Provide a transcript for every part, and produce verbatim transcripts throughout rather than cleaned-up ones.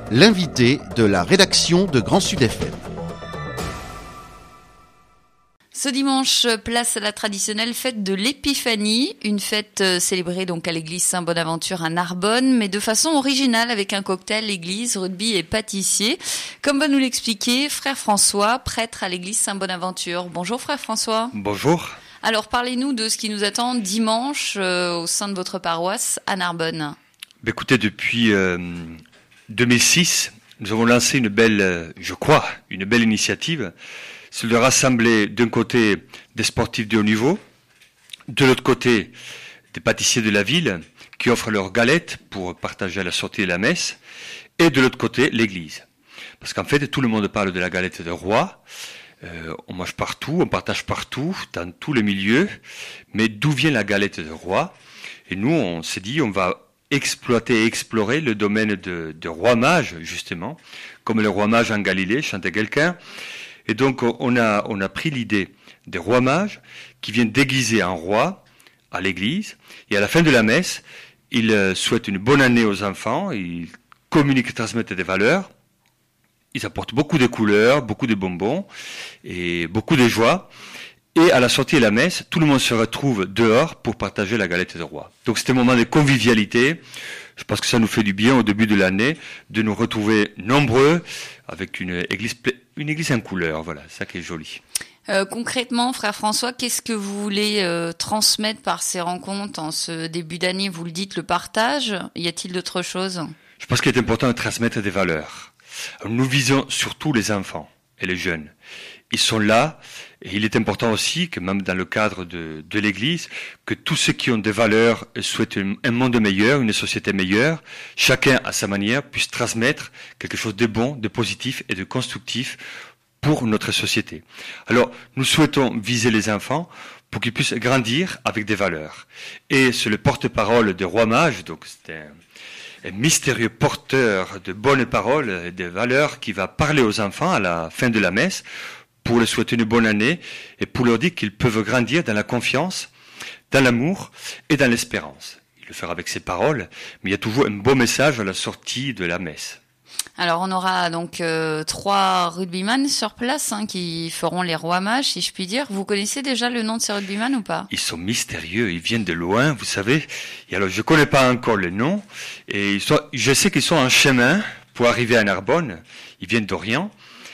l'invité de la rédaction de Grand Sud F M. Ce dimanche, place à la traditionnelle fête de l'Épiphanie, une fête célébrée donc à l'église Saint-Bonaventure à Narbonne, mais de façon originale avec un cocktail église, rugby et pâtissier. Comme va nous l'expliquer frère François, prêtre à l'église Saint-Bonaventure. Bonjour frère François. Bonjour. Alors parlez-nous de ce qui nous attend dimanche euh, au sein de votre paroisse à Narbonne. Ben, écoutez, depuis euh, deux mille six, nous avons lancé une belle, euh, je crois, une belle initiative. C'est de rassembler d'un côté des sportifs de haut niveau, de l'autre côté des pâtissiers de la ville qui offrent leurs galettes pour partager à la sortie de la messe, et de l'autre côté l'église. Parce qu'en fait, tout le monde parle de la galette de roi, euh, on mange partout, on partage partout, dans tous les milieux, mais d'où vient la galette de roi? Et nous, on s'est dit, on va exploiter et explorer le domaine de, de roi mage, justement, comme le roi mage en Galilée, chantait quelqu'un. Et donc, on a, on a pris l'idée des rois mages qui viennent déguiser en roi à l'église. Et à la fin de la messe, ils souhaitent une bonne année aux enfants. Ils communiquent et transmettent des valeurs. Ils apportent beaucoup de couleurs, beaucoup de bonbons et beaucoup de joie. Et à la sortie de la messe, tout le monde se retrouve dehors pour partager la galette de roi. Donc, c'est un moment de convivialité. Je pense que ça nous fait du bien au début de l'année de nous retrouver nombreux avec une église, une église en couleur. Voilà, ça qui est joli. Euh, concrètement, frère François, qu'est-ce que vous voulez euh, transmettre par ces rencontres en ce début d'année? Vous le dites, le partage. Y a-t-il d'autres choses? Je pense qu'il est important de transmettre des valeurs. Nous visons surtout les enfants et les jeunes. Ils sont là, et il est important aussi que même dans le cadre de, de l'Église, que tous ceux qui ont des valeurs souhaitent un monde meilleur, une société meilleure, chacun à sa manière puisse transmettre quelque chose de bon, de positif et de constructif pour notre société. Alors, nous souhaitons viser les enfants pour qu'ils puissent grandir avec des valeurs. Et c'est le porte-parole des rois mages, donc c'est un, un mystérieux porteur de bonnes paroles et de valeurs qui va parler aux enfants à la fin de la messe, pour leur souhaiter une bonne année et pour leur dire qu'ils peuvent grandir dans la confiance, dans l'amour et dans l'espérance. Il le fera avec ses paroles, mais il y a toujours un beau message à la sortie de la messe. Alors on aura donc euh, trois rugbyman sur place hein, qui feront les rois mages, si je puis dire. Vous connaissez déjà le nom de ces rugbyman ou pas? Ils sont mystérieux, ils viennent de loin, vous savez. Et alors je connais pas encore le nom, et ils sont, je sais qu'ils sont en chemin pour arriver à Narbonne. Ils viennent d'Orient.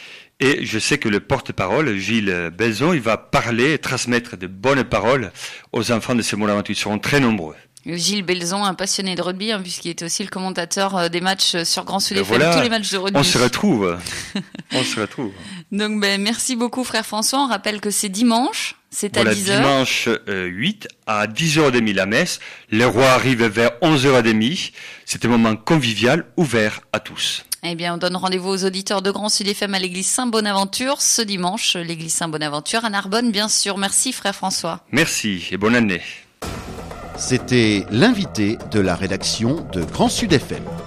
Et je sais que le porte-parole, Gilles Belzon, il va parler et transmettre de bonnes paroles aux enfants de ces Bonaventure. Ils seront très nombreux. Gilles Belzon, un passionné de rugby, hein, puisqu'il est aussi le commentateur des matchs sur Grand Sud F M, voilà, tous les matchs de rugby. On se retrouve. on se retrouve. Donc, ben, merci beaucoup, frère François. On rappelle que c'est dimanche, c'est voilà, à dix heures. Dimanche euh, huit, à dix heures trente la messe. Le roi arrive vers onze heures trente. C'est un moment convivial, ouvert à tous. Eh bien, on donne rendez-vous aux auditeurs de Grand Sud F M à l'église Saint-Bonaventure ce dimanche, l'église Saint-Bonaventure à Narbonne, bien sûr. Merci, frère François. Merci et bonne année. C'était l'invité de la rédaction de Grand Sud F M.